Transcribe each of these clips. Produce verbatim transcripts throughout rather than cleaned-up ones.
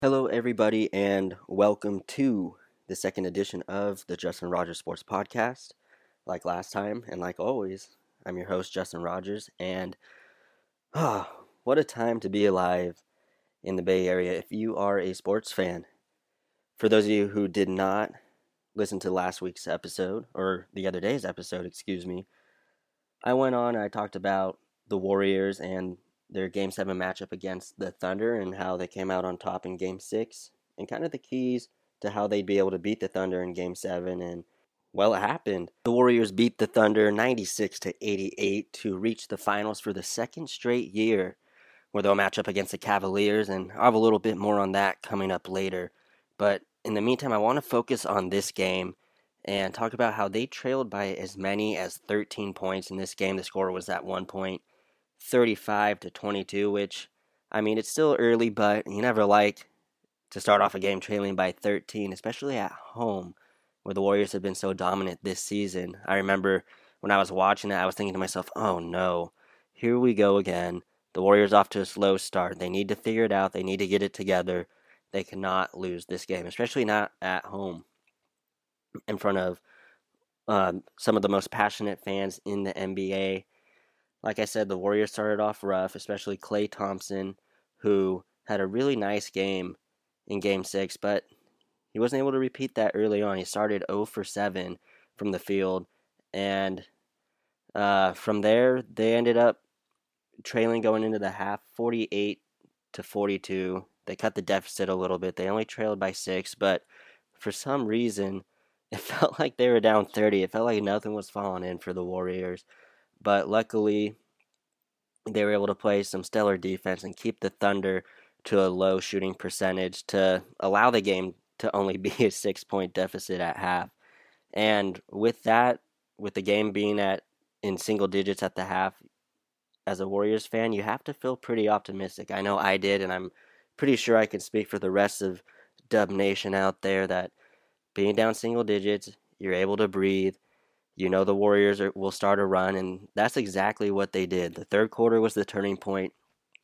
Hello, everybody, and welcome to the second edition of the Justin Rogers Sports Podcast. Like last time, and like always, I'm your host, Justin Rogers, and ah, what a time to be alive in the Bay Area if you are a sports fan. For those of you who did not listen to last week's episode, or the other day's episode, excuse me, I went on and I talked about the Warriors and their Game seven matchup against the Thunder and how they came out on top in Game six and kind of the keys to how they'd be able to beat the Thunder in Game seven. And, well, it happened. The Warriors beat the Thunder ninety-six to eighty-eight to reach the finals for the second straight year, where they'll match up against the Cavaliers. And I'll have a little bit more on that coming up later. But in the meantime, I want to focus on this game and talk about how they trailed by as many as thirteen points in this game. The score was at one point thirty-five to twenty-two, which, I mean, it's still early, but you never like to start off a game trailing by thirteen, especially at home, where the Warriors have been so dominant this season. I remember when I was watching it, I was thinking to myself, oh no, here we go again. The Warriors off to a slow start. They need to figure it out. They need to get it together. They cannot lose this game, especially not at home in front of um, some of the most passionate fans in the N B A. Like I said, the Warriors started off rough, especially Klay Thompson, who had a really nice game in Game six, but he wasn't able to repeat that early on. He started zero for seven from the field, and uh, from there, they ended up trailing going into the half, forty-eight to forty-two. They cut the deficit a little bit. They only trailed by six, but for some reason, it felt like they were down thirty. It felt like nothing was falling in for the Warriors. But luckily, they were able to play some stellar defense and keep the Thunder to a low shooting percentage to allow the game to only be a six-point deficit at half. And with that, with the game being at in single digits at the half, as a Warriors fan, you have to feel pretty optimistic. I know I did, and I'm pretty sure I can speak for the rest of Dub Nation out there that being down single digits, you're able to breathe. You know the Warriors are, will start a run, and that's exactly what they did. The third quarter was the turning point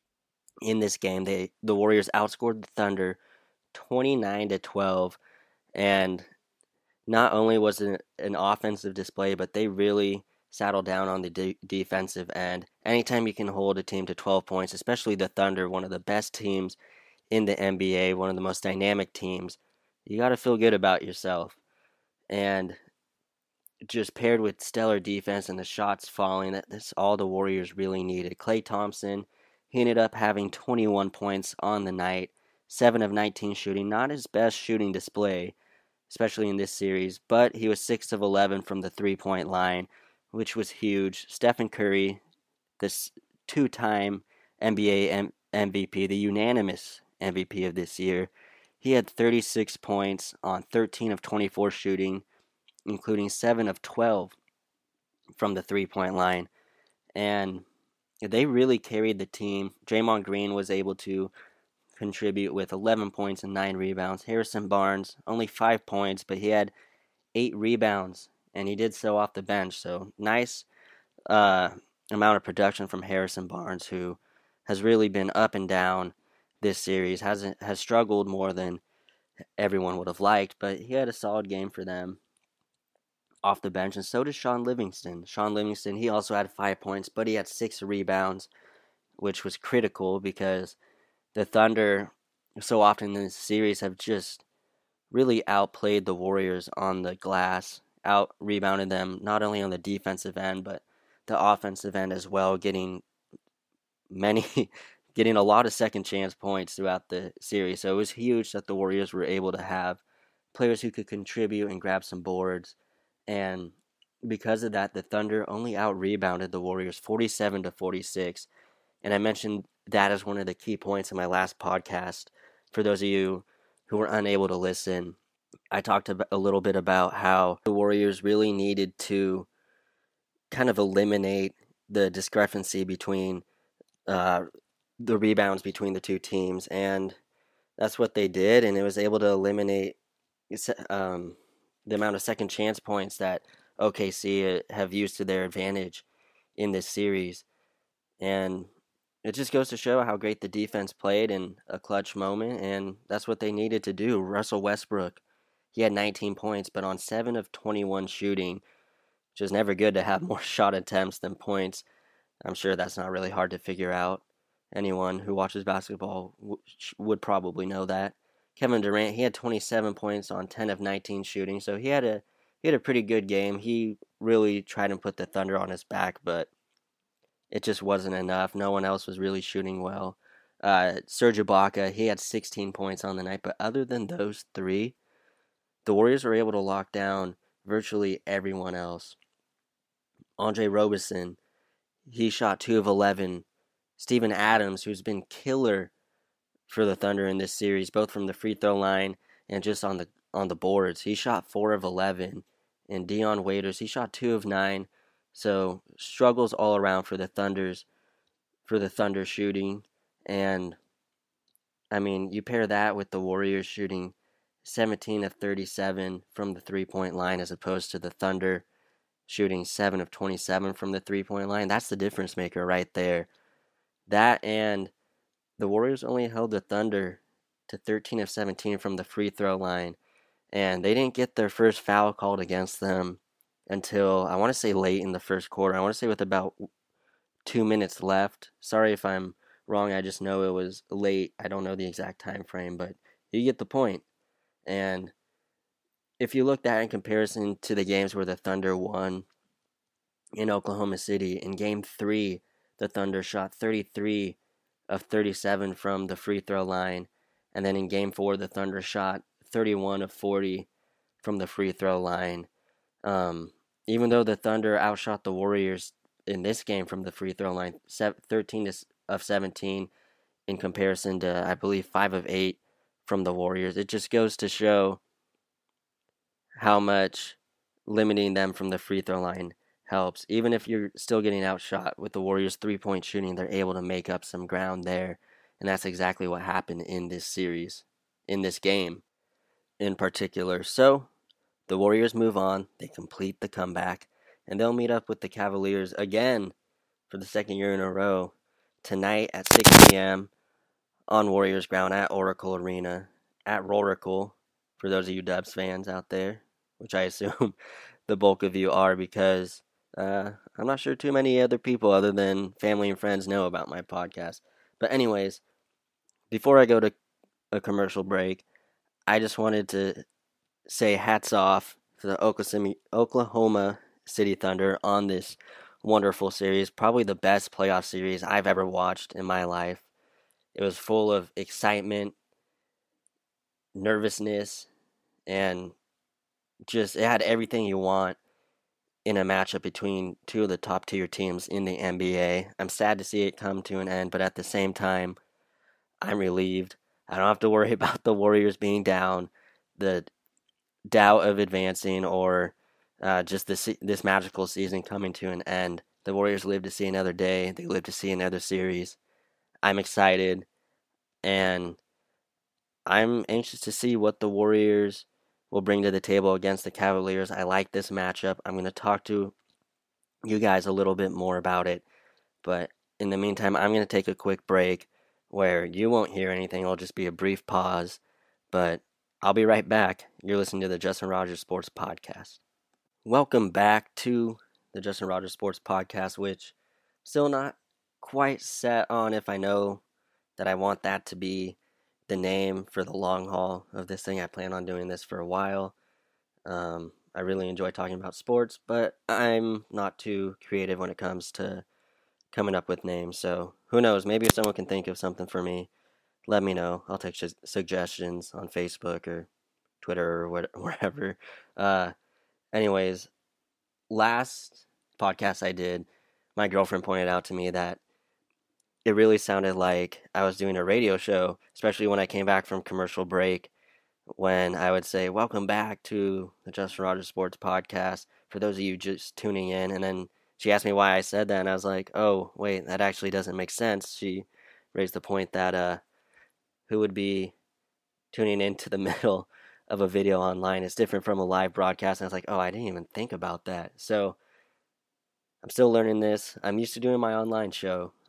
in this game. They the Warriors outscored the Thunder twenty-nine to twelve, and not only was it an offensive display, but they really saddled down on the de- defensive end. Anytime you can hold a team to twelve points, especially the Thunder, one of the best teams in the N B A, one of the most dynamic teams, you got to feel good about yourself. And just paired with stellar defense and the shots falling, that's all the Warriors really needed. Klay Thompson, he ended up having twenty-one points on the night, seven of nineteen shooting, not his best shooting display, especially in this series, but he was six of eleven from the three-point line, which was huge. Stephen Curry, this two-time N B A M- MVP, the unanimous M V P of this year, he had thirty-six points on thirteen of twenty-four shooting, including seven of twelve from the three-point line. And they really carried the team. Draymond Green was able to contribute with eleven points and nine rebounds. Harrison Barnes, only five points, but he had eight rebounds, and he did so off the bench. So nice uh, amount of production from Harrison Barnes, who has really been up and down this series, hasn't has struggled more than everyone would have liked, but he had a solid game for them off the bench, and so did Sean Livingston. Sean Livingston, he also had five points, but he had six rebounds, which was critical because the Thunder, so often in this series, have just really outplayed the Warriors on the glass, out rebounded them not only on the defensive end, but the offensive end as well, getting many, getting a lot of second chance points throughout the series. So it was huge that the Warriors were able to have players who could contribute and grab some boards. And because of that, the Thunder only out-rebounded the Warriors forty-seven to forty-six. And I mentioned that as one of the key points in my last podcast. For those of you who were unable to listen, I talked a little bit about how the Warriors really needed to kind of eliminate the discrepancy between uh, the rebounds between the two teams. And that's what they did, and it was able to eliminate um, the amount of second chance points that O K C have used to their advantage in this series. And it just goes to show how great the defense played in a clutch moment, and that's what they needed to do. Russell Westbrook, he had nineteen points, but on seven of twenty-one shooting, which is never good to have more shot attempts than points. I'm sure that's not really hard to figure out. Anyone who watches basketball w- would probably know that. Kevin Durant, he had twenty-seven points on ten of nineteen shooting, so he had a he had a pretty good game. He really tried to put the Thunder on his back, but it just wasn't enough. No one else was really shooting well. Uh, Serge Ibaka, he had sixteen points on the night, but other than those three, the Warriors were able to lock down virtually everyone else. Andre Roberson, he shot two of eleven. Steven Adams, who's been killer for the Thunder in this series, both from the free throw line and just on the on the boards, he shot four of eleven. And Dion Waiters, he shot two of nine. So struggles all around for the Thunders, for the Thunder shooting. And I mean, you pair that with the Warriors shooting seventeen of thirty-seven from the three-point line as opposed to the Thunder shooting seven of twenty-seven from the three-point line. That's the difference maker right there. That and the Warriors only held the Thunder to thirteen of seventeen from the free throw line. And they didn't get their first foul called against them until, I want to say, late in the first quarter. I want to say with about two minutes left. Sorry if I'm wrong. I just know it was late. I don't know the exact time frame, but you get the point. And if you look at that in comparison to the games where the Thunder won in Oklahoma City, in Game three, the Thunder shot thirty-three of thirty-seven from the free throw line. And then in Game four, the Thunder shot thirty-one of forty from the free throw line. Um, even though the Thunder outshot the Warriors in this game from the free throw line, thirteen of seventeen in comparison to, I believe, five of eight from the Warriors. It just goes to show how much limiting them from the free throw line helps. Even if you're still getting outshot with the Warriors' three-point shooting, they're able to make up some ground there. And that's exactly what happened in this series, in this game in particular. So the Warriors move on. They complete the comeback. And they'll meet up with the Cavaliers again for the second year in a row tonight at six p.m. on Warriors ground at Oracle Arena at Roracle, for those of you Dubs fans out there, which I assume the bulk of you are, because uh, I'm not sure too many other people other than family and friends know about my podcast. But anyways, before I go to a commercial break, I just wanted to say hats off to the Oklahoma City Thunder on this wonderful series, probably the best playoff series I've ever watched in my life. It was full of excitement, nervousness, and just it had everything you want in a matchup between two of the top tier teams in the N B A. I'm sad to see it come to an end, but at the same time, I'm relieved. I don't have to worry about the Warriors being down, the doubt of advancing, or uh, just this this magical season coming to an end. The Warriors live to see another day. They live to see another series. I'm excited, and I'm anxious to see what the Warriors will bring to the table against the Cavaliers. I like this matchup. I'm going to talk to you guys a little bit more about it, but in the meantime, I'm going to take a quick break where you won't hear anything. It'll just be a brief pause, but I'll be right back. You're listening to the Justin Rogers Sports Podcast. Welcome back to the Justin Rogers Sports Podcast, which still not quite set on if I know that I want that to be the name for the long haul of this thing. I plan on doing this for a while. Um, I really enjoy talking about sports, but I'm not too creative when it comes to coming up with names. So who knows? Maybe if someone can think of something for me, let me know. I'll take su- suggestions on Facebook or Twitter or what, wherever. Uh, anyways, last podcast I did, my girlfriend pointed out to me that it really sounded like I was doing a radio show, especially when I came back from commercial break, when I would say, welcome back to the Justin Rogers Sports Podcast, for those of you just tuning in. And then she asked me why I said that, and I was like, oh, wait, that actually doesn't make sense. She raised the point that uh, who would be tuning into the middle of a video online is different from a live broadcast. And I was like, oh, I didn't even think about that. So I'm still learning this. I'm used to doing my online show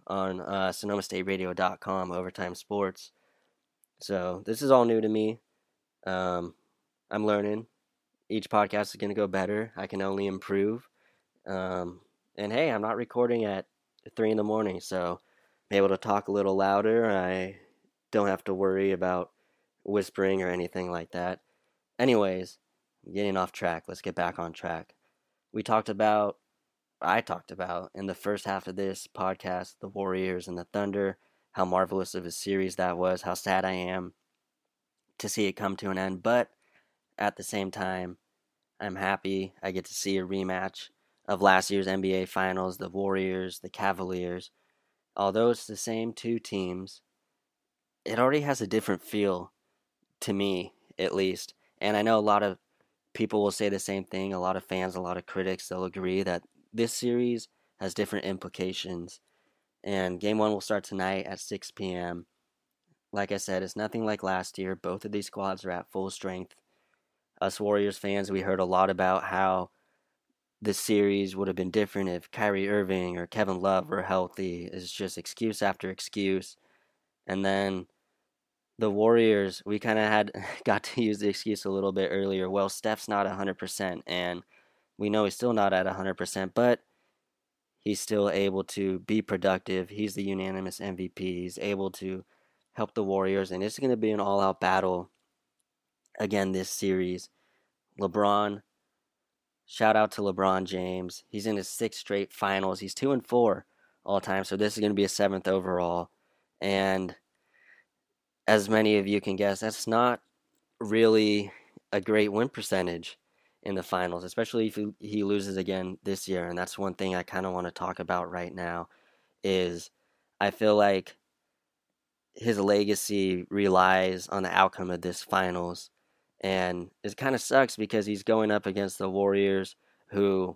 on uh, Sonoma State Radio dot com, Overtime Sports. So this is all new to me. Um, I'm learning. Each podcast is going to go better. I can only improve. Um, and hey, I'm not recording at three in the morning, so I'm able to talk a little louder. I don't have to worry about whispering or anything like that. Anyways, getting off track. Let's get back on track. We talked about, I talked about in the first half of this podcast, the Warriors and the Thunder, how marvelous of a series that was, how sad I am to see it come to an end. But at the same time, I'm happy I get to see a rematch of last year's N B A Finals, the Warriors, the Cavaliers. Although it's the same two teams, it already has a different feel, to me at least. And I know a lot of people will say the same thing. A lot of fans, a lot of critics, they'll agree that this series has different implications. And game one will start tonight at six p.m. Like I said, it's nothing like last year. Both of these squads are at full strength. Us Warriors fans, we heard a lot about how this series would have been different if Kyrie Irving or Kevin Love were healthy. It's just excuse after excuse. And then the Warriors, we kind of had got to use the excuse a little bit earlier. Well, Steph's not one hundred percent, and we know he's still not at one hundred percent, but he's still able to be productive. He's the unanimous M V P. He's able to help the Warriors, and it's going to be an all-out battle again this series. LeBron, shout out to LeBron James. He's in his sixth straight finals. He's two and four all time, so this is going to be a seventh overall. And as many of you can guess, that's not really a great win percentage in the finals, especially if he loses again this year. And that's one thing I kind of want to talk about right now is I feel like his legacy relies on the outcome of this finals. And it kind of sucks because he's going up against the Warriors, who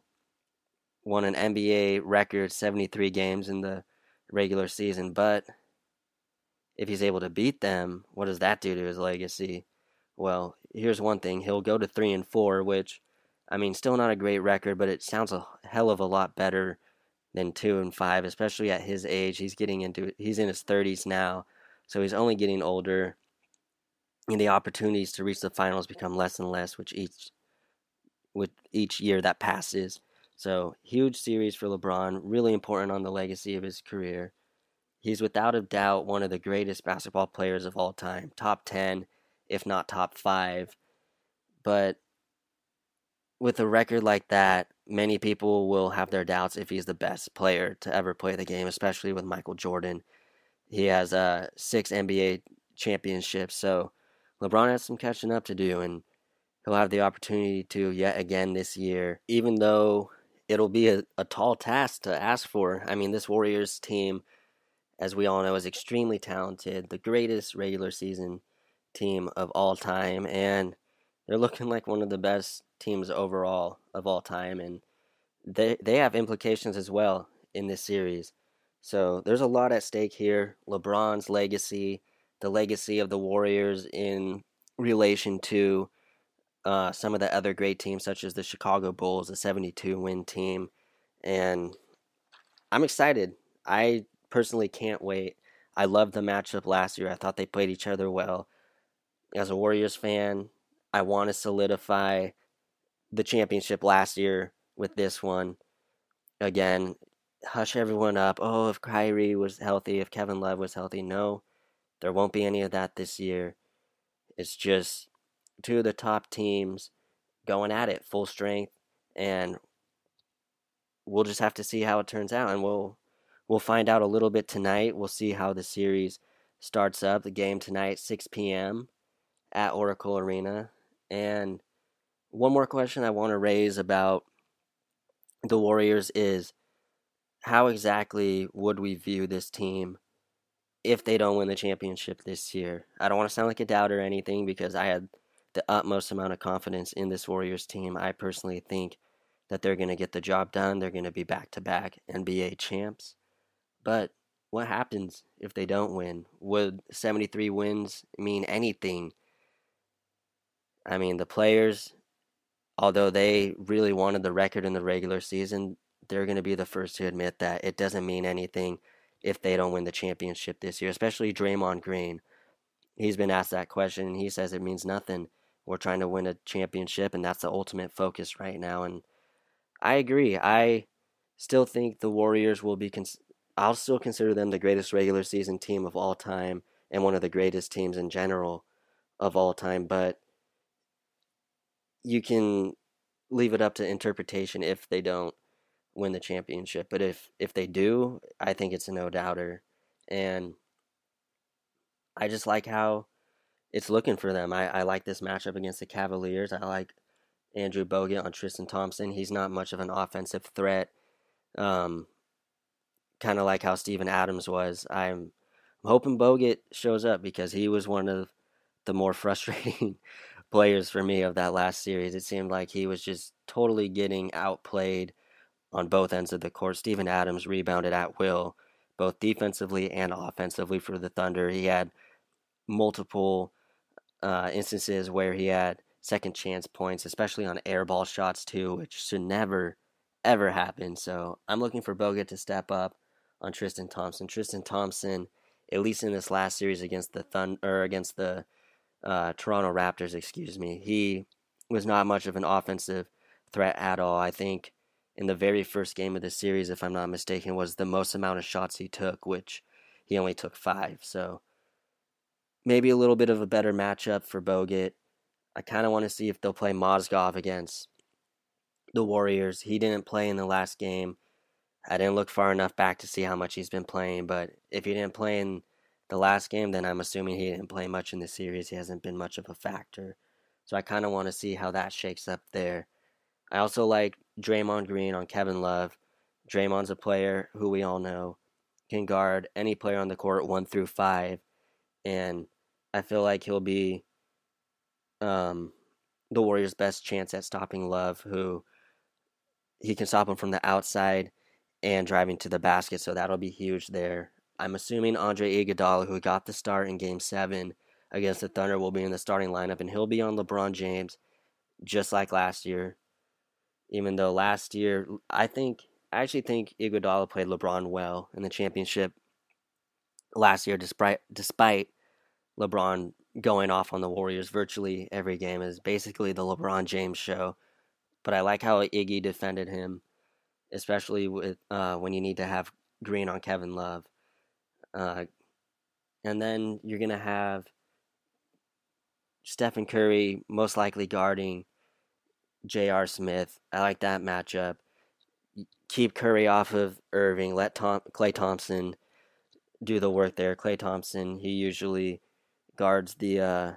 won an N B A record seventy-three games in the regular season. But if he's able to beat them, what does that do to his legacy? Well, here's one thing. He'll go to three and four, which, I mean, still not a great record, but it sounds a hell of a lot better than two and five, especially at his age. He's getting into he's in his thirties now, so he's only getting older. And the opportunities to reach the finals become less and less with each with each year that passes. So, huge series for LeBron, really important on the legacy of his career. He's without a doubt one of the greatest basketball players of all time, top ten, if not top five. But with a record like that, many people will have their doubts if he's the best player to ever play the game, especially with Michael Jordan. He has uh, six N B A championships, so LeBron has some catching up to do, and he'll have the opportunity to yet again this year, even though it'll be a, a tall task to ask for. I mean, this Warriors team, as we all know, is extremely talented, the greatest regular season team of all time, and they're looking like one of the best teams overall of all time, and they they have implications as well in this series. So there's a lot at stake here. LeBron's legacy, the legacy of the Warriors in relation to uh, some of the other great teams, such as the Chicago Bulls, a seventy-two win team, and I'm excited. I personally can't wait. I loved the matchup last year. I thought they played each other well. As a Warriors fan, I want to solidify the championship last year with this one. Again, hush everyone up. Oh, if Kyrie was healthy, if Kevin Love was healthy. No, there won't be any of that this year. It's just two of the top teams going at it full strength, and we'll just have to see how it turns out, and we'll we'll find out a little bit tonight. We'll see how the series starts up. The game tonight, six p.m. at Oracle Arena. And one more question I want to raise about the Warriors is, how exactly would we view this team if they don't win the championship this year? I don't want to sound like a doubter or anything, because I had the utmost amount of confidence in this Warriors team. I personally think that they're going to get the job done. They're going to be back-to-back N B A champs. But what happens if they don't win? Would seventy-three wins mean anything? I mean, the players, although they really wanted the record in the regular season, they're going to be the first to admit that it doesn't mean anything if they don't win the championship this year, especially Draymond Green. He's been asked that question, and he says it means nothing. We're trying to win a championship, and that's the ultimate focus right now. And I agree. I still think the Warriors will be. Cons- I'll still consider them the greatest regular season team of all time and one of the greatest teams in general of all time. But you can leave it up to interpretation if they don't win the championship. But if if they do, I think it's a no doubter. And I just like how it's looking for them. I, I like this matchup against the Cavaliers. I like Andrew Bogut on Tristan Thompson. He's not much of an offensive threat. Um, kind of like how Steven Adams was. I'm, I'm hoping Bogut shows up because he was one of the more frustrating players for me of that last series. It seemed like he was just totally getting outplayed on both ends of the court. Steven Adams rebounded at will, both defensively and offensively for the Thunder. He had multiple uh, instances where he had second chance points, especially on air ball shots too, which should never, ever happen. So I'm looking for Bogut to step up on Tristan Thompson. Tristan Thompson, at least in this last series against the Thunder or against the uh, Toronto Raptors, excuse me, he was not much of an offensive threat at all. I think in the very first game of the series, if I'm not mistaken, was the most amount of shots he took, which he only took five. So maybe a little bit of a better matchup for Bogut. I kind of want to see if they'll play Mozgov against the Warriors. He didn't play in the last game. I didn't look far enough back to see how much he's been playing, but if he didn't play in the last game, then I'm assuming he didn't play much in the series. He hasn't been much of a factor. So I kind of want to see how that shakes up there. I also like Draymond Green on Kevin Love. Draymond's a player who we all know can guard any player on the court one through five, and I feel like he'll be um, the Warriors' best chance at stopping Love, who he can stop him from the outside and driving to the basket, so that'll be huge there. I'm assuming Andre Iguodala, who got the start in Game seven against the Thunder, will be in the starting lineup, and he'll be on LeBron James, just like last year. Even though last year, I think, I actually think Iguodala played LeBron well in the championship last year, despite despite LeBron going off on the Warriors virtually every game. Is basically the LeBron James show. But I like how Iggy defended him, especially with uh, when you need to have Green on Kevin Love. Uh, and then you're going to have Stephen Curry most likely guarding J R. Smith. I like that matchup. Keep Curry off of Irving. Let Tom, Klay Thompson do the work there. Klay Thompson, he usually guards the uh,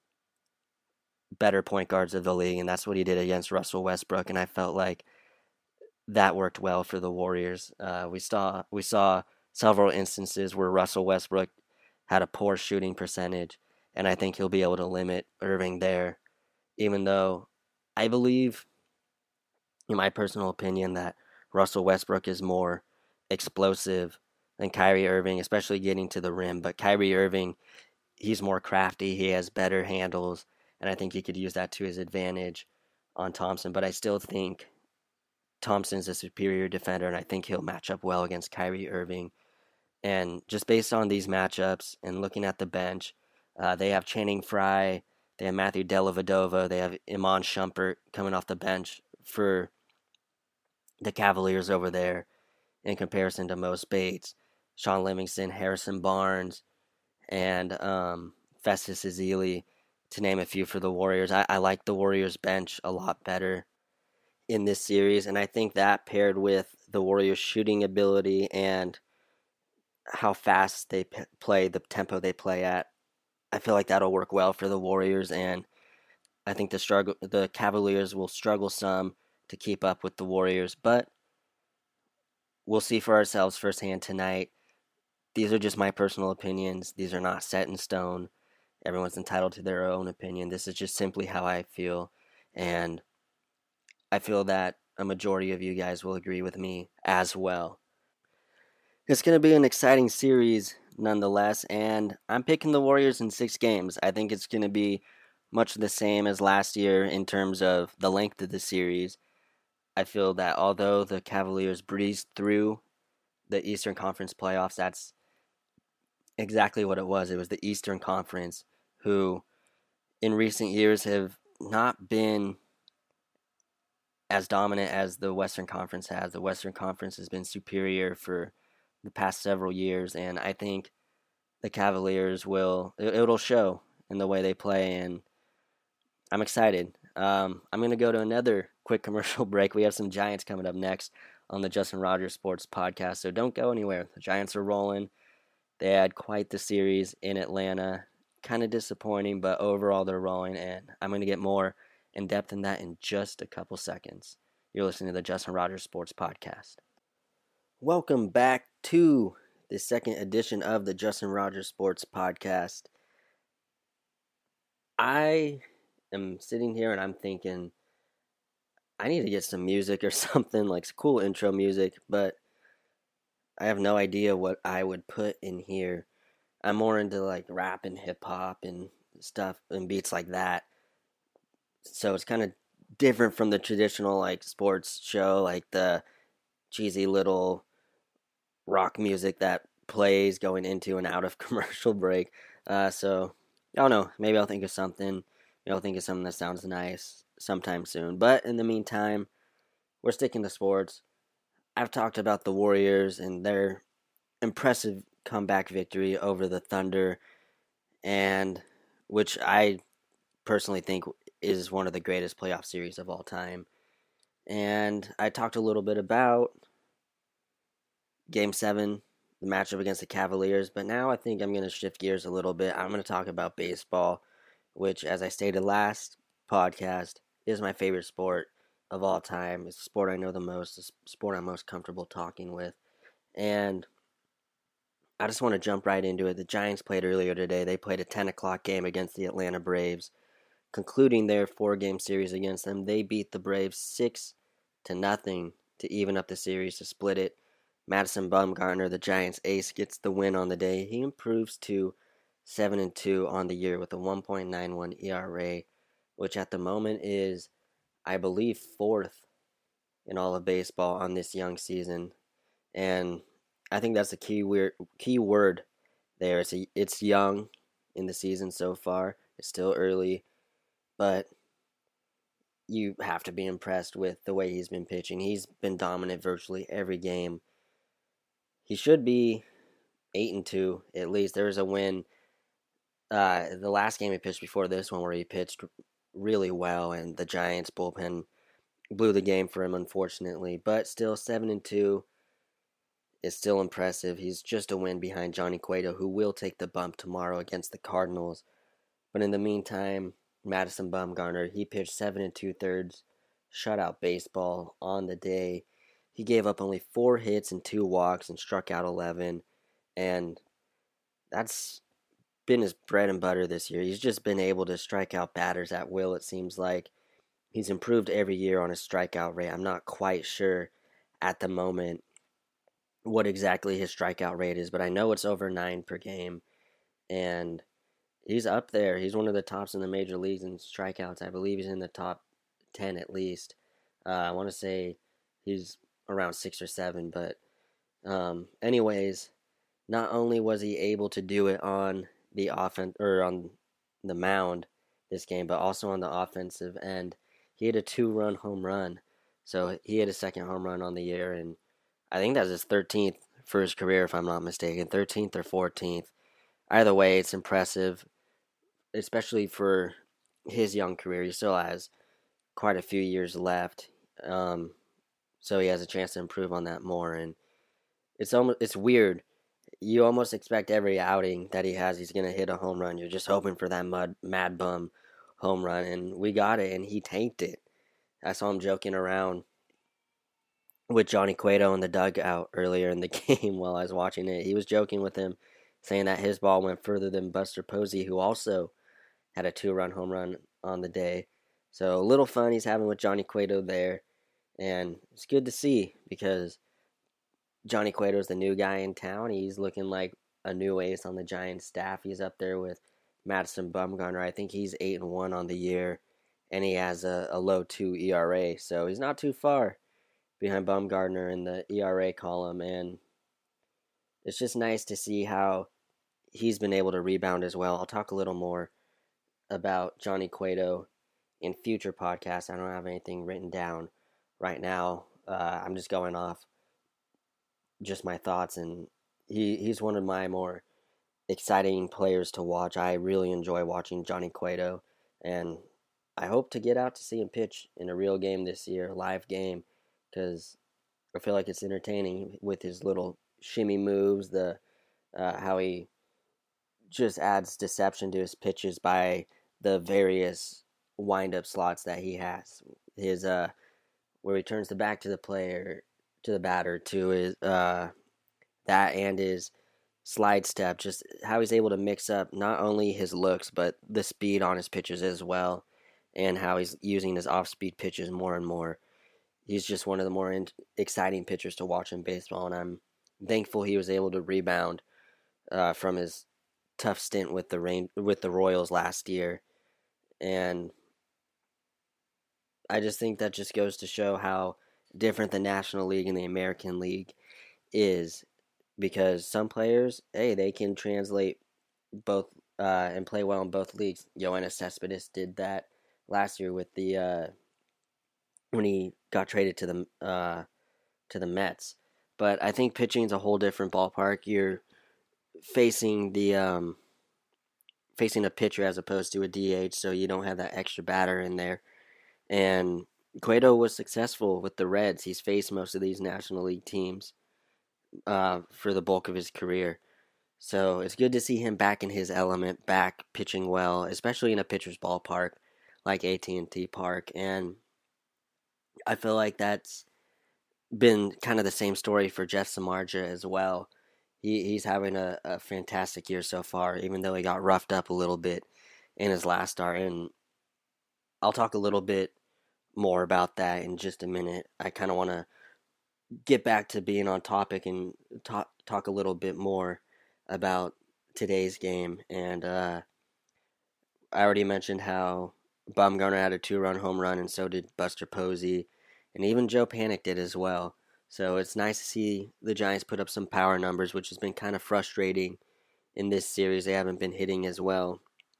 better point guards of the league, and that's what he did against Russell Westbrook, and I felt like that worked well for the Warriors. Uh, we saw we saw several instances where Russell Westbrook had a poor shooting percentage, and I think he'll be able to limit Irving there, even though I believe, in my personal opinion, that Russell Westbrook is more explosive than Kyrie Irving, especially getting to the rim. But Kyrie Irving, he's more crafty. He has better handles, and I think he could use that to his advantage on Thompson. But I still think Thompson's a superior defender, and I think he'll match up well against Kyrie Irving. And just based on these matchups and looking at the bench, uh, they have Channing Frye, they have Matthew Dellavedova, they have Iman Shumpert coming off the bench for the Cavaliers over there in comparison to Mo Spates, Sean Livingston, Harrison Barnes, and um, Festus Ezeli, to name a few for the Warriors. I, I like the Warriors bench a lot better in this series, and I think that paired with the Warriors' shooting ability and how fast they p- play, the tempo they play at, I feel like that'll work well for the Warriors, and I think the struggle, the Cavaliers will struggle some to keep up with the Warriors, but we'll see for ourselves firsthand tonight. These are just my personal opinions. These are not set in stone. Everyone's entitled to their own opinion. This is just simply how I feel, and I feel that a majority of you guys will agree with me as well. It's going to be an exciting series nonetheless, and I'm picking the Warriors in six games. I think it's going to be much the same as last year in terms of the length of the series. I feel that although the Cavaliers breezed through the Eastern Conference playoffs. That's exactly what it was. It was the Eastern Conference who, in recent years, have not been as dominant as the Western Conference has. The Western Conference has been superior for the past several years, and I think the Cavaliers will, it, it'll show in the way they play, and I'm excited. Um, I'm going to go to another quick commercial break. We have some Giants coming up next on the Justin Rogers Sports Podcast, so don't go anywhere. The Giants are rolling. They had quite the series in Atlanta. Kind of disappointing, but overall they're rolling, and I'm going to get more in depth in that in just a couple seconds. You're listening to the Justin Rogers Sports Podcast. Welcome back to the second edition of the Justin Rogers Sports Podcast. I am sitting here and I'm thinking, I need to get some music or something, like some cool intro music, but I have no idea what I would put in here. I'm more into like rap and hip hop and stuff and beats like that. So it's kind of different from the traditional like sports show, like the cheesy little rock music that plays going into and out of commercial break. Uh, so I don't know. Maybe I'll think of something. Maybe I'll think of something that sounds nice sometime soon. But in the meantime, we're sticking to sports. I've talked about the Warriors and their impressive comeback victory over the Thunder, and which I personally think is one of the greatest playoff series of all time. And I talked a little bit about Game seven, the matchup against the Cavaliers, but now I think I'm going to shift gears a little bit. I'm going to talk about baseball, which, as I stated last podcast, is my favorite sport of all time. It's the sport I know the most, the sport I'm most comfortable talking with. And I just want to jump right into it. The Giants played earlier today. They played a ten o'clock game against the Atlanta Braves. Concluding their four-game series against them, they beat the Braves six to nothing to even up the series, to split it. Madison Bumgarner, the Giants ace, gets the win on the day. He improves to seven and two on the year with a one point nine one E R A, which at the moment is, I believe, fourth in all of baseball on this young season. And I think that's a key weird, key word there. It's, a, it's young in the season so far. It's still early, but you have to be impressed with the way he's been pitching. He's been dominant virtually every game. He should be eight and two at least. There was a win, uh, the last game he pitched before this one, where he pitched really well, and the Giants bullpen blew the game for him, unfortunately. But still, seven and two is still impressive. He's just a win behind Johnny Cueto, who will take the bump tomorrow against the Cardinals. But in the meantime, Madison Bumgarner, he pitched seven and two thirds shutout baseball on the day. He gave up only four hits and two walks and struck out eleven, and that's been his bread and butter this year. He's just been able to strike out batters at will, it seems like. He's improved every year on his strikeout rate. I'm not quite sure at the moment what exactly his strikeout rate is, but I know it's over nine per game, and he's up there. He's one of the tops in the major leagues in strikeouts. I believe he's in the top ten at least. Uh, I want to say he's around six or seven, but um, anyways, not only was he able to do it on the offense or on the mound this game, but also on the offensive end. He had a two-run home run, so he had a second home run on the year, and I think that's his thirteenth for his career, if I'm not mistaken, thirteenth or fourteenth. Either way, it's impressive, especially for his young career. He still has quite a few years left. Um, So he has a chance to improve on that more, and it's almost it's weird. You almost expect every outing that he has, he's gonna hit a home run. You're just hoping for that mud, mad bum home run, and we got it, and he tanked it. I saw him joking around with Johnny Cueto in the dugout earlier in the game while I was watching it. He was joking with him, saying that his ball went further than Buster Posey, who also had a two-run home run on the day. So a little fun he's having with Johnny Cueto there. And it's good to see, because Johnny Cueto's the new guy in town. He's looking like a new ace on the Giants staff. He's up there with Madison Bumgarner. I think he's eight and one on the year, and he has a, a low two E R A. So he's not too far behind Bumgarner in the E R A column. And it's just nice to see how he's been able to rebound as well. I'll talk a little more about Johnny Cueto in future podcasts. I don't have anything written down right now. Uh, I'm just going off just my thoughts, and he, he's one of my more exciting players to watch. I really enjoy watching Johnny Cueto, and I hope to get out to see him pitch in a real game this year, a live game, because I feel like it's entertaining with his little shimmy moves, the uh, how he just adds deception to his pitches by the various wind-up slots that he has. His uh, where he turns the back to the player, to the batter, to his uh, that and his slide step, just how he's able to mix up not only his looks but the speed on his pitches as well, and how he's using his off-speed pitches more and more. He's just one of the more in- exciting pitchers to watch in baseball, and I'm thankful he was able to rebound uh, from his tough stint with the rain with the Royals last year. And I just think that just goes to show how different the National League and the American League is, because some players, hey, they can translate both uh, and play well in both leagues. Yoenis Cespedes did that last year with the uh, when he got traded to the uh, to the Mets. But I think pitching is a whole different ballpark. You're facing the um, facing a pitcher as opposed to a D H, so you don't have that extra batter in there. And Cueto was successful with the Reds. He's faced most of these National League teams uh, for the bulk of his career. So it's good to see him back in his element, back pitching well, especially in a pitcher's ballpark like A T and T Park. And I feel like that's been kind of the same story for Jeff Samardzija as well. He he's having a, a fantastic year so far, even though he got roughed up a little bit in his last start. And I'll talk a little bit more about that in just a minute. I kind of want to get back to being on topic and talk talk a little bit more about today's game. And uh, I already mentioned how Bumgarner had a two-run home run, and so did Buster Posey, and even Joe Panik did as well. So it's nice to see the Giants put up some power numbers, which has been kind of frustrating in this series. They haven't been hitting as well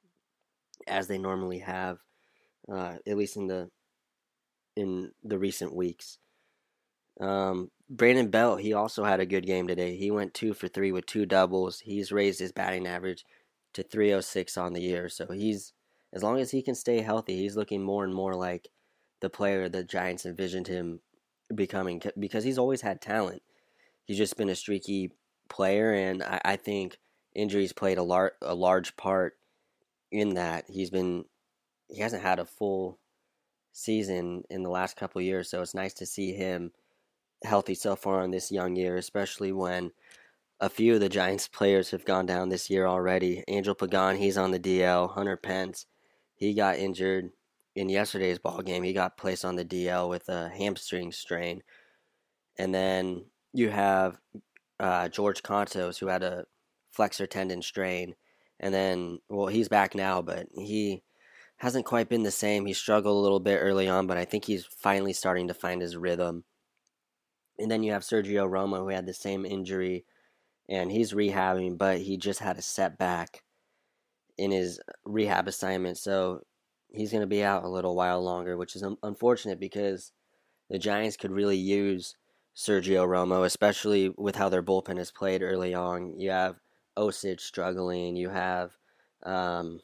as they normally have, uh, at least in the in the recent weeks. Um, Brandon Belt, he also had a good game today. He went two for three with two doubles. He's raised his batting average to three oh six on the year. So he's, as long as he can stay healthy, he's looking more and more like the player the Giants envisioned him becoming, because he's always had talent. He's just been a streaky player, and I, I think injuries played a, lar- a large part in that. He's been, he hasn't had a full season in the last couple of years, so it's nice to see him healthy so far in this young year, especially when a few of the Giants players have gone down this year already. Angel Pagan, he's on the D L. Hunter Pence, he got injured in yesterday's ball game. He got placed on the D L with a hamstring strain. And then you have uh, George Contos, who had a flexor tendon strain. And then, well, he's back now, but he hasn't quite been the same. He struggled a little bit early on, but I think he's finally starting to find his rhythm. And then you have Sergio Romo, who had the same injury, and he's rehabbing, but he just had a setback in his rehab assignment, so he's going to be out a little while longer, which is un- unfortunate because the Giants could really use Sergio Romo, especially with how their bullpen has played early on. You have Osich struggling, you have um,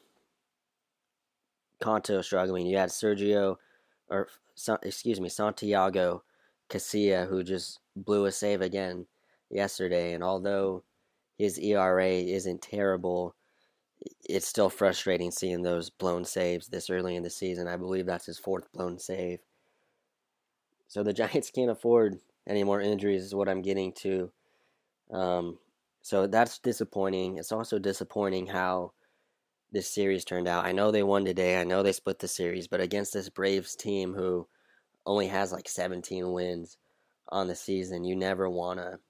Conto struggling, you had Sergio, or excuse me, Santiago Casilla, who just blew a save again yesterday. And although his E R A isn't terrible, it's still frustrating seeing those blown saves this early in the season. I believe that's his fourth blown save. So the Giants can't afford any more injuries, is what I'm getting to. Um, so that's disappointing. It's also disappointing how this series turned out. I know they won today. I know they split the series, but against this Braves team who only has like seventeen wins on the season, you never want to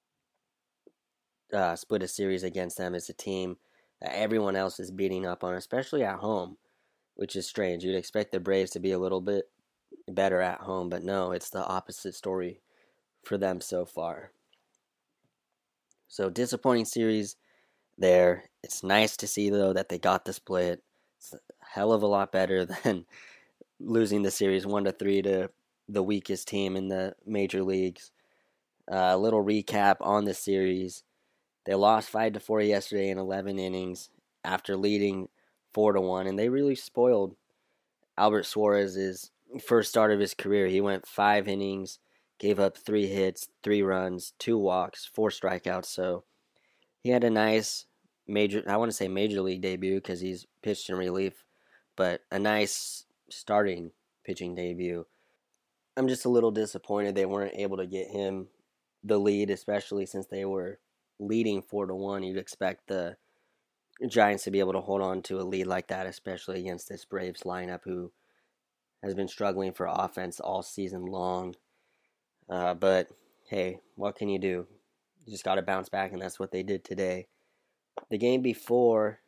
uh, split a series against them. As a team that everyone else is beating up on, especially at home, which is strange. You'd expect the Braves to be a little bit better at home, but no, it's the opposite story for them so far. So disappointing series there. It's nice to see though that they got the split. It's a hell of a lot better than losing the series one to three to the weakest team in the major leagues. A uh, little recap on the series. They lost five to four yesterday in eleven innings after leading four to one, and they really spoiled Albert Suarez's first start of his career. He went five innings, gave up three hits, three runs, two walks, four strikeouts. So he had a nice major, I want to say major league debut because he's pitched in relief, but a nice starting pitching debut. I'm just a little disappointed they weren't able to get him the lead, especially since they were leading four to one. You'd expect the Giants to be able to hold on to a lead like that, especially against this Braves lineup who has been struggling for offense all season long. Uh, but hey, what can you do? You just got to bounce back, and that's what they did today. The game before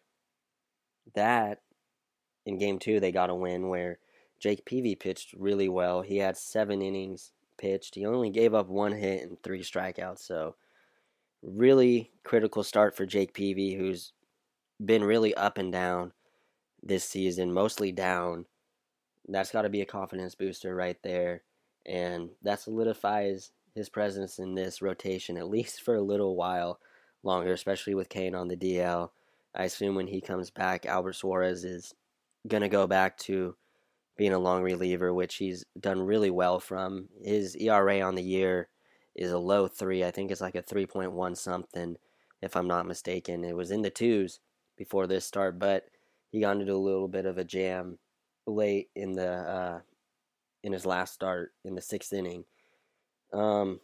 that, in game two, they got a win where Jake Peavy pitched really well. He had seven innings pitched. He only gave up one hit and three strikeouts. So really critical start for Jake Peavy, who's been really up and down this season, mostly down. That's got to be a confidence booster right there. And that solidifies his presence in this rotation, at least for a little while longer, especially with Kane on the D L. I assume when he comes back, Albert Suarez is going to go back to being a long reliever, which he's done really well from. His E R A on the year is a low three. I think it's like a three point one something, if I'm not mistaken. It was in the twos before this start, but he got into a little bit of a jam late in the uh, in his last start in the sixth inning. Um,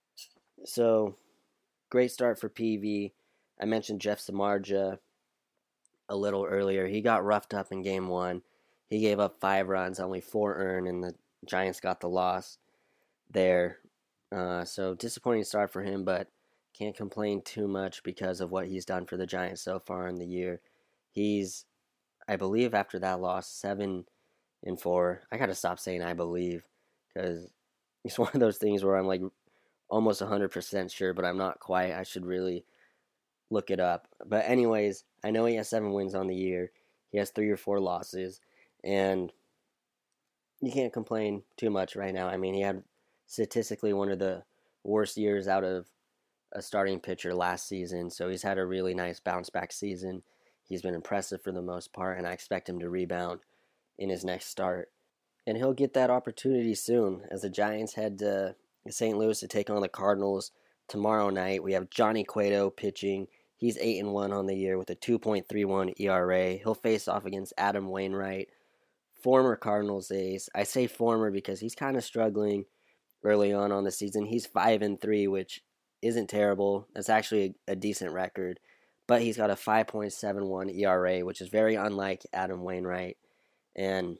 so great start for P V. I mentioned Jeff Samardzija a little earlier. He got roughed up in game one. He gave up five runs, only four earned, and the Giants got the loss there. Uh, so disappointing start for him, but can't complain too much because of what he's done for the Giants so far in the year. He's, I believe, after that loss, seven and four. I gotta stop saying I believe because it's one of those things where I'm like almost one hundred percent sure, but I'm not quite. I should really look it up. But anyways, I know he has seven wins on the year. He has three or four losses, and you can't complain too much right now. I mean, he had statistically one of the worst years out of a starting pitcher last season, so he's had a really nice bounce back season. He's been impressive for the most part, and I expect him to rebound in his next start. And he'll get that opportunity soon as the Giants head to Saint Louis to take on the Cardinals tomorrow night. We have Johnny Cueto pitching. He's eight and one on the year with a two point three one E R A. He'll face off against Adam Wainwright, former Cardinals ace. I say former because he's kind of struggling early on on the season. He's five and three, which isn't terrible. That's actually a, a decent record. But he's got a five point seven one E R A, which is very unlike Adam Wainwright. And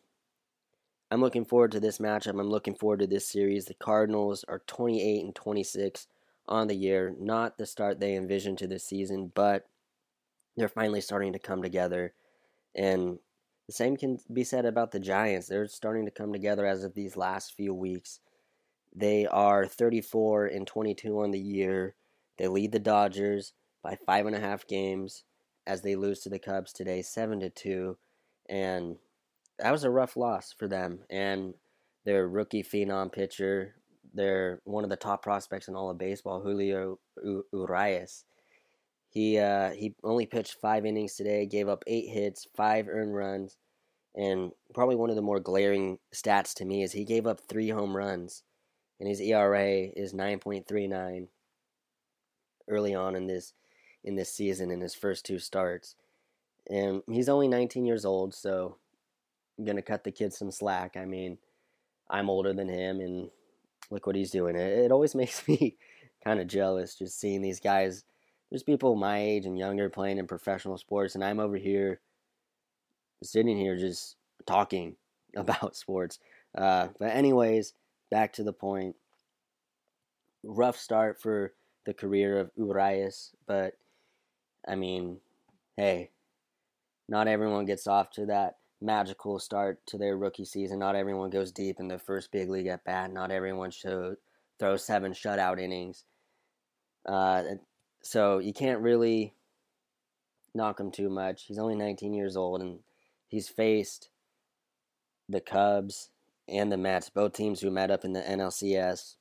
I'm looking forward to this matchup. I'm looking forward to this series. The Cardinals are twenty-eight and twenty-six on the year. Not the start they envisioned to this season, but they're finally starting to come together. And the same can be said about the Giants. They're starting to come together as of these last few weeks. They are thirty-four and twenty-two on the year. They lead the Dodgers by five and a half games as they lose to the Cubs today, seven to two. And that was a rough loss for them. And their rookie phenom pitcher, they're one of the top prospects in all of baseball, Julio Urias. He uh, he only pitched five innings today, gave up eight hits, five earned runs, and probably one of the more glaring stats to me is he gave up three home runs, and his E R A is nine point three nine early on in this in this season in his first two starts. And he's only nineteen years old, so I'm going to cut the kid some slack. I mean, I'm older than him, and look what he's doing. It, it always makes me kind of jealous just seeing these guys. There's people my age and younger playing in professional sports, and I'm over here sitting here just talking about sports. Uh, but anyways, back to the point. Rough start for the career of Urias, but, I mean, hey, not everyone gets off to that magical start to their rookie season. Not everyone goes deep in the first big league at bat. Not everyone should throw seven shutout innings. Uh, So you can't really knock him too much. He's only nineteen years old, and he's faced the Cubs and the Mets, both teams who met up in the N L C S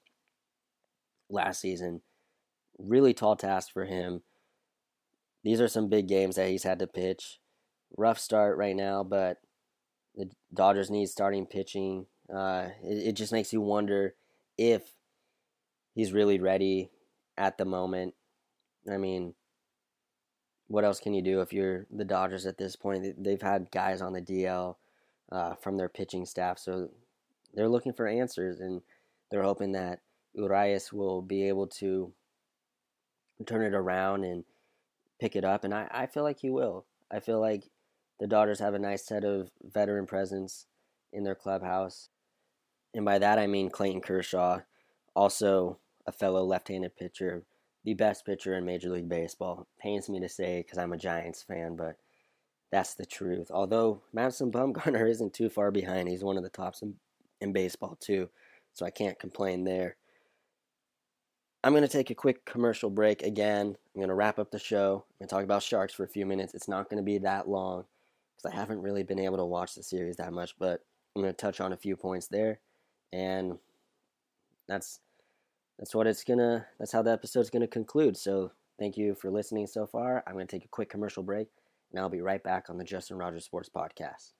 last season. Really tall task for him. These are some big games that he's had to pitch. Rough start right now, but the Dodgers need starting pitching. Uh, it, it just makes you wonder if he's really ready at the moment. I mean, what else can you do if you're the Dodgers at this point? They've had guys on the D L uh, from their pitching staff, so they're looking for answers, and they're hoping that Urias will be able to turn it around and pick it up, and I, I feel like he will. I feel like the Dodgers have a nice set of veteran presence in their clubhouse, and by that I mean Clayton Kershaw, also a fellow left-handed pitcher, the best pitcher in Major League Baseball. Pains me to say because I'm a Giants fan, but that's the truth. Although Madison Bumgarner isn't too far behind. He's one of the tops in, in baseball too, so I can't complain there. I'm going to take a quick commercial break again. I'm going to wrap up the show. I'm going to talk about Sharks for a few minutes. It's not going to be that long because I haven't really been able to watch the series that much, but I'm going to touch on a few points there, and that's that's what it's going to, that's how the episode's going to conclude. So thank you for listening so far. I'm going to take a quick commercial break, and I'll be right back on the Justin Rogers Sports Podcast.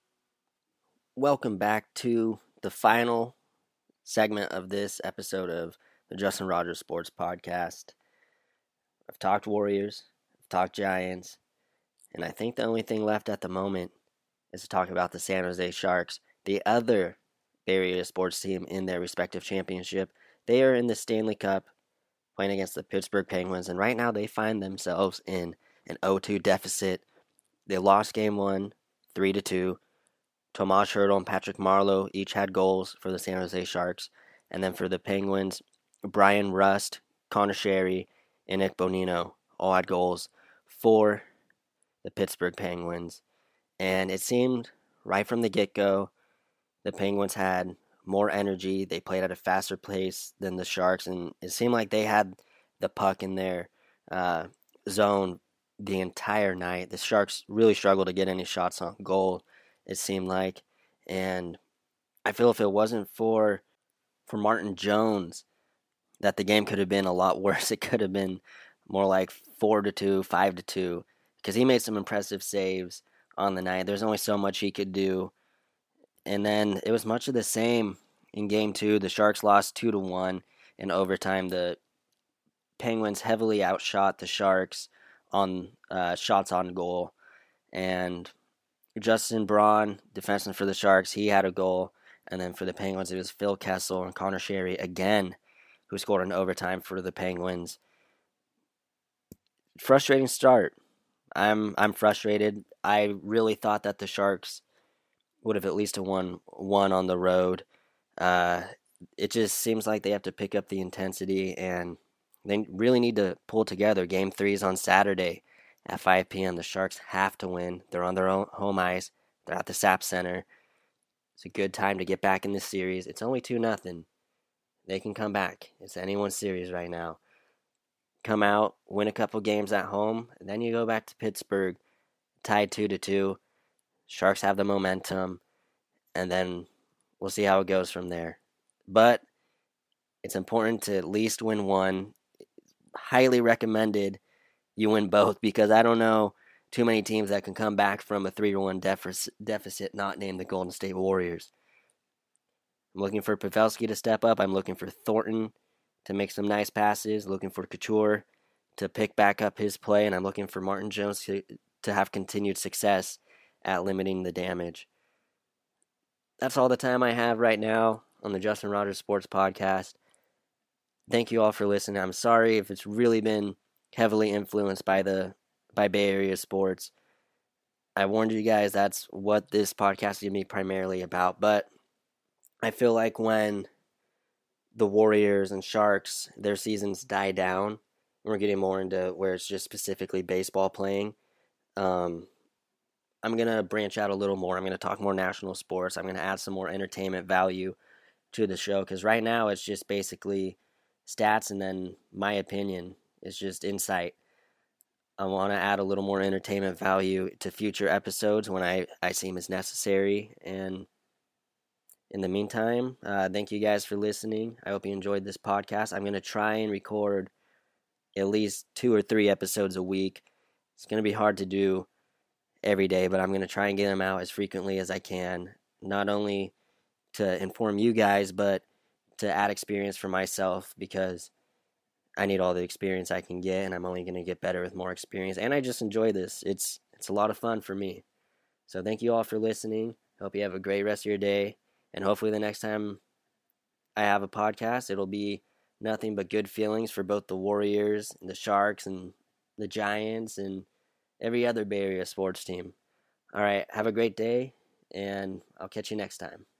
Welcome back to the final segment of this episode of the Justin Rogers Sports Podcast. I've talked Warriors, I've talked Giants, and I think the only thing left at the moment is to talk about the San Jose Sharks, the other Bay Area sports team in their respective championship. They are in the Stanley Cup playing against the Pittsburgh Penguins, and right now they find themselves in an oh two deficit. They lost game one, three to two. Tomas Hertl and Patrick Marleau each had goals for the San Jose Sharks, and then for the Penguins, Brian Rust, Connor Sherry, and Nick Bonino all had goals for the Pittsburgh Penguins. And it seemed right from the get-go, the Penguins had more energy. They played at a faster pace than the Sharks, and it seemed like they had the puck in their uh, zone the entire night. The Sharks really struggled to get any shots on goal, it seemed like. And I feel if it wasn't for for Martin Jones, that the game could have been a lot worse. It could have been more like four to two, five to two, because he made some impressive saves on the night. There's only so much he could do. And then it was much of the same in game two. The Sharks lost two to one in overtime. The Penguins heavily outshot the Sharks on uh, shots on goal. And Justin Braun, defenseman for the Sharks, he had a goal. And then for the Penguins, it was Phil Kessel and Connor Sherry again, who scored in overtime for the Penguins. Frustrating start. I'm I'm frustrated. I really thought that the Sharks would have at least won one on the road. Uh, it just seems like they have to pick up the intensity, and they really need to pull together. Game three is on Saturday at five p.m. The Sharks have to win. They're on their own home ice. They're at the S A P Center. It's a good time to get back in this series. It's only two nothing. They can come back. It's anyone's series right now. Come out, win a couple games at home, and then you go back to Pittsburgh, tied two to two. Sharks have the momentum, and then we'll see how it goes from there. But it's important to at least win one. Highly recommended you win both, because I don't know too many teams that can come back from a three to one deficit not named the Golden State Warriors. I'm looking for Pavelski to step up. I'm looking for Thornton to make some nice passes. Looking for Couture to pick back up his play. And I'm looking for Martin Jones to, to have continued success at limiting the damage. That's all the time I have right now on the Justin Rogers Sports Podcast. Thank you all for listening. I'm sorry if it's really been heavily influenced by the by Bay Area sports. I warned you guys that's what this podcast is going to be primarily about, but I feel like when the Warriors and Sharks, their seasons die down, and we're getting more into where it's just specifically baseball playing, um, I'm going to branch out a little more. I'm going to talk more national sports. I'm going to add some more entertainment value to the show, because right now it's just basically stats and then my opinion is just insight. I want to add a little more entertainment value to future episodes when I, I seem as necessary. And in the meantime, uh, thank you guys for listening. I hope you enjoyed this podcast. I'm going to try and record at least two or three episodes a week. It's going to be hard to do every day, but I'm going to try and get them out as frequently as I can, not only to inform you guys, but to add experience for myself, because I need all the experience I can get, and I'm only going to get better with more experience. And I just enjoy this. It's it's a lot of fun for me. So thank you all for listening. Hope you have a great rest of your day, and hopefully the next time I have a podcast, it'll be nothing but good feelings for both the Warriors, and the Sharks, and the Giants, and every other Bay Area sports team. All right, have a great day, and I'll catch you next time.